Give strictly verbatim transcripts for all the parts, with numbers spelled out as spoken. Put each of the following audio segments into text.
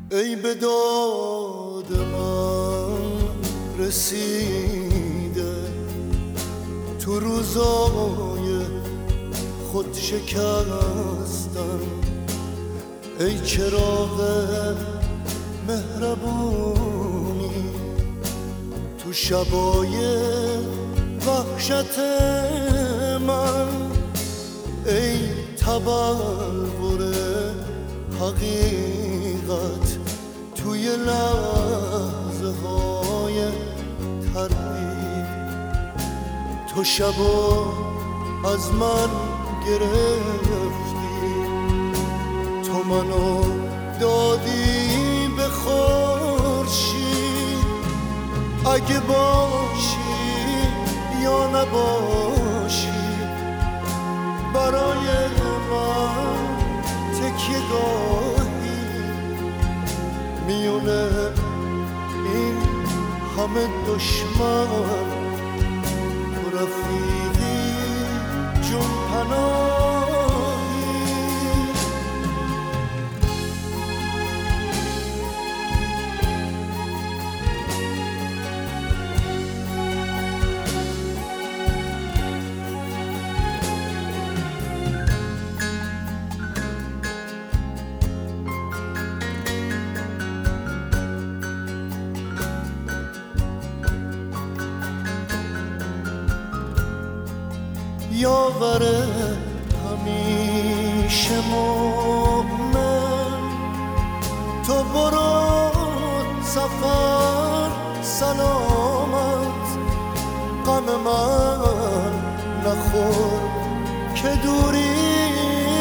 ای به داد من رسیده تو روزای خود شکستن، ای چراغ مهربونی تو شبای وحشت من، ای تبلور حقیقت توی لحظه های تردید. تو شبا از من گرفتی، تو منو دادی به خورشید. اگه باشی یا نباشی برای من تکیه گاهی، میونه این همه دشمن تو رفیقی جون پناهی. یاور همیشه مومن، تو برو سفر سلامت. غم من نخور که دوری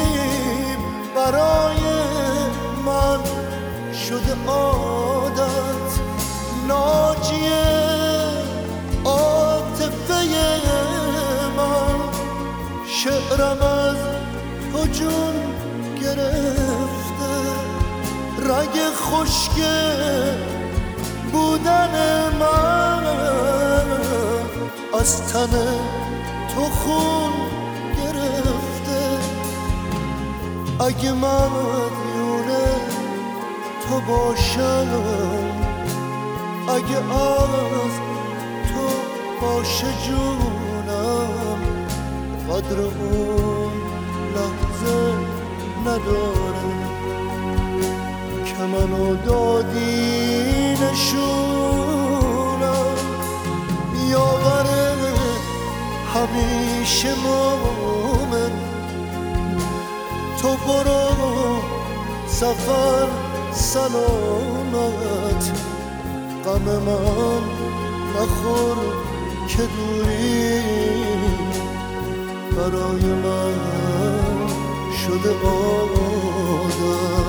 برای من شده عادت. ناجیه عاطفه من، شعرم از تو جون گرفته. رگ خشک بودن من از تن تو خون گرفته. اگه من مدیونه تو باشم، اگه از تو باشه جونم، قدر اون لحظه نداره که منو دادی نشونم. یاور همیشه مومن، تو برو سفر سلامت. غم من نخور که دوری برای من شده عادت.